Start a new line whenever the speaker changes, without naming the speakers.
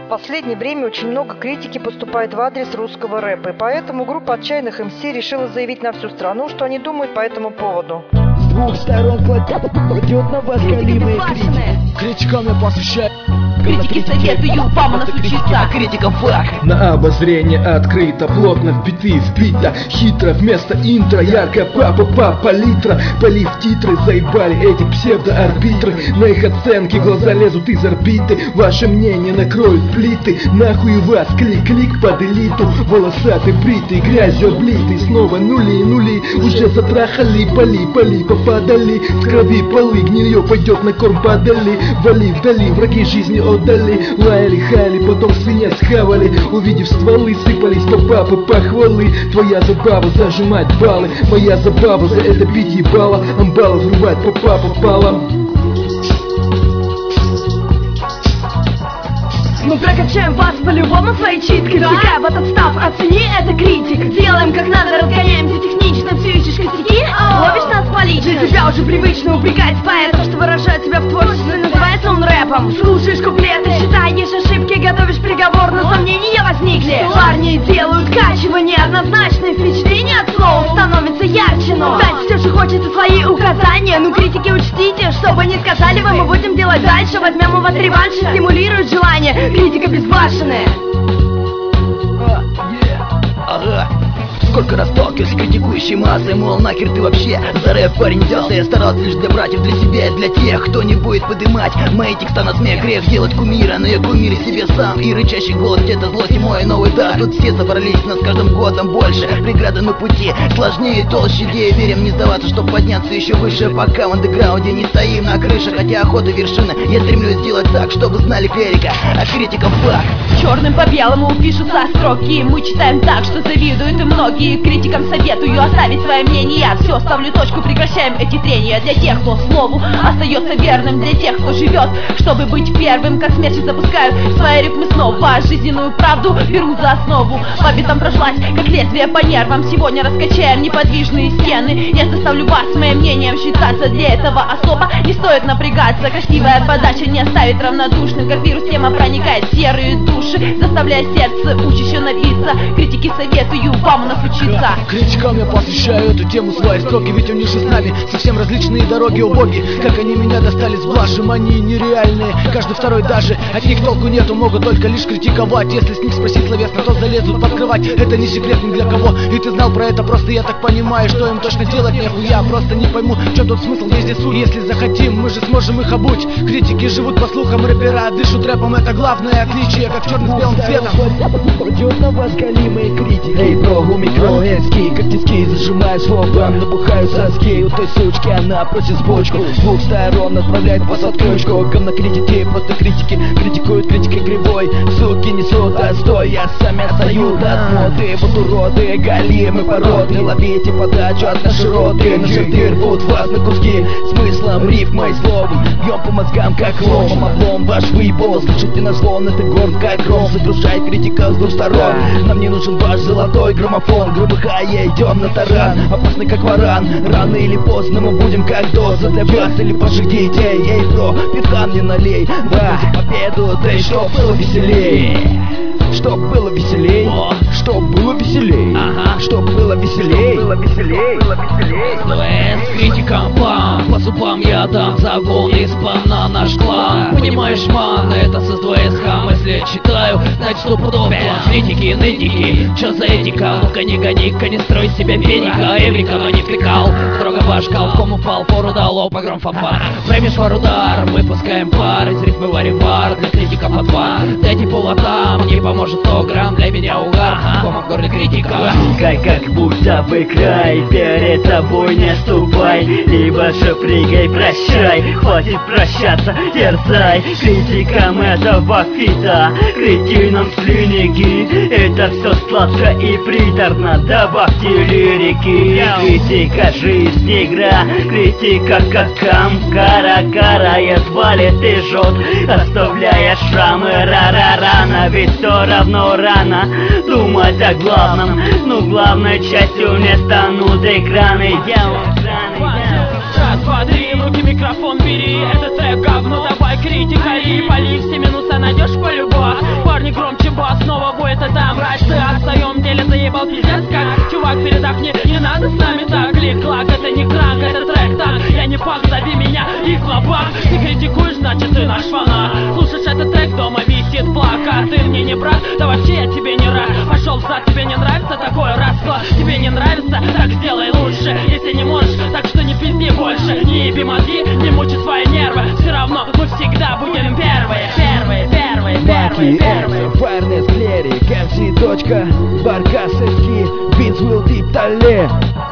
В последнее время очень много критики поступает в адрес русского рэпа, и поэтому группа отчаянных МС решила заявить на всю страну, что они думают по этому поводу.
С двух сторон кладет на вас галимые критики.
Критикам я посвящаю.
Критики советую вам насучиться.
Критикам фак.
На обозрение открыто, плотно вбита, хитро вместо интро, яркая палитра. Полив титры, заебали эти псевдоарбитры. На их оценки глаза лезут из орбиты. Ваше мнение накроют плиты. Нахуй вас, клик под элиту. Волосатый, бритый, грязью облитый. Снова нули, уже затрахали. Поли, попадали. В крови полы, гнилье пойдет на корм подали. Вали вдали, враги жизни отдали. Лаяли, хали, потом свинья схавали. Увидев стволы, сыпались попапы похвалы. Твоя забава зажимать баллы. Моя забава за это бить ебало. Амбала взрывать попа попало.
Мы прокачаем вас по-любому своей читкой. Втыкая в этот став, оцени это критик. Делаем как надо, разгоняемся технично. Все ищешь косяки, ловишь нас по лично. Для тебя уже привычно упрекать поэтов, что выражают себя в творчестве. Называется он рэпом. Слушаешь куплеты, считаешь ошибки, готовишь приговор, но сомнения возникли. Парни делают качивание, однозначное впечатление от слов становится ярче, но дать все же хочется свои указания. Ну критики учтите, что бы ни сказали вы, мы будем делать дальше. Возьмем у вас реванш и стимулирует желание. Критика безбашенная.
Ага. Сколько раз сталкиваюсь с критикующей массой, мол, нахер ты вообще за рэп, парень, взялся. Я старался лишь для братьев, для себя и для тех, кто не будет подымать мои текста на смех. Грех делать кумира, но я кумир себе сам. И рычащий голос, это злость и мой новый дар. Тут все собрались, нас с каждым годом больше. Преграды на пути сложнее и толще. Идеи верим не сдаваться, чтоб подняться еще выше. Пока в андеграунде не стоим на крыше, хотя охота вершины. Я стремлюсь сделать так, чтобы знали клерика, а критикам фак.
Черным по белому пишутся строки. Мы читаем так, что завидуют и многие. Критикам советую оставить свое мнение. Я все, ставлю точку, прекращаем эти трения. Для тех, кто слову остается верным, для тех, кто живет, чтобы быть первым. Как смерчи запускают свои ритмы снова. Жизненную правду беру за основу. По битам прошлась, как лезвие по нервам. Сегодня раскачаем неподвижные стены. Я заставлю вас моим мнением считаться. Для этого особо не стоит напрягаться. Красивая подача не оставит равнодушным. Как вирус тема проникает в серые души, заставляя сердце учащее напиться. Критики советую вам насучиться.
Критикам я посвящаю эту тему свои строки. Ведь у них же с нами совсем различные дороги, о боги. Как они меня достали с блажем, они нереальные. Каждый второй даже, от них толку нету. Могут только лишь критиковать. Если с них спросить словесно, то залезут под кровать. Это не секрет ни для кого, и ты знал про это. Просто я так понимаю, что им точно делать нехуя. Просто не пойму, в чем тут смысл, есть здесь суть. Если захотим, мы же сможем их обуть. Критики живут по слухам, рэпера дышат рэпом. Это главное отличие, как черный с белым цветом.
Кладет на вас галимые критики. Эй, бро, у микро эски, как тиски, зажимаю словом, набухаю соски. У той сучки она просит сбочку. С двух сторон отправляет вас отключку. Говно критики, просто критики. Критикуют критикой кривой. Суки несут отстой, я сами отстают от моды. Вот уроды, галимы породы. Ловите подачу от нашей роты. Наши рты рвут вас на куски. Смыслом рифмой словом. Бьем по мозгам как ломом. Облом ваш выебол, слышите наш звон. Это горн как гром, загружает критика с двух сторон. Нам не нужен ваш золотой граммофон. Громыхая идем на таран, опасный как варан. Рано или поздно мы будем как доза для вас или ваших детей. Эй, бро, пивка мне налей. Да, за победу, да и чтоб было веселей. Чтоб было веселей, чтоб было веселей, чтоб было веселей,
СВС критикам план, по зубам я дам загон из-под на наш клан. Понимаешь, ман, это с СВС хам. Если читаю, значит 100 пудов план. Критики, нытики, чё за этика? Ну-ка не гони-ка, не строй себе веника. Эврика, но не втыкал, строго башкал. В ком упал, пору дало, погром фанфар. Время шварудар, выпускаем пар. Из рифмы варим вар, для критиков отвар. Дайте поводам, не поможет 100 грамм, для меня угар. Кома в горле критика.
Пускай как будто бы край, перед тобой не ступай. Либо же прыгай, прощай, хватит прощаться, дерзай. Критикам этого фита, кретинам слюники. Это все сладко и приторно, добавьте лирики. Критика жизнь, игра, критика как кара карает, валит и жжет, оставляя шрамы. Рано, ведь все равно рано думать о главном. Ну главной частью не станут экраны.
Раз, два, три, в руки микрофон бери. Это трек говно, давай критика и поли. Все минусы найдешь по-любому. Парни
сделал пиздец как. Чувак, передохни, не надо с нами так. Клик-клак, это не кранк, это трек так. Я не панк, зови меня Иклобак. Ты критикуешь, значит ты наш фанат. Слушаешь этот трек, дома висит плакат. Ты мне не брат, да вообще я тебе не рад. Пошел в зад, тебе не нравится такой расклад. Тебе не нравится, так сделай лучше. Если не можешь, так что не пизди больше. Не еби мозги, не мучи свои нервы. Все равно мы всегда будем первые.
Маки, Экса, Фарнес, Клерик, МС. Баркас, Эски, Бинс, Уилл, Дип, Тале.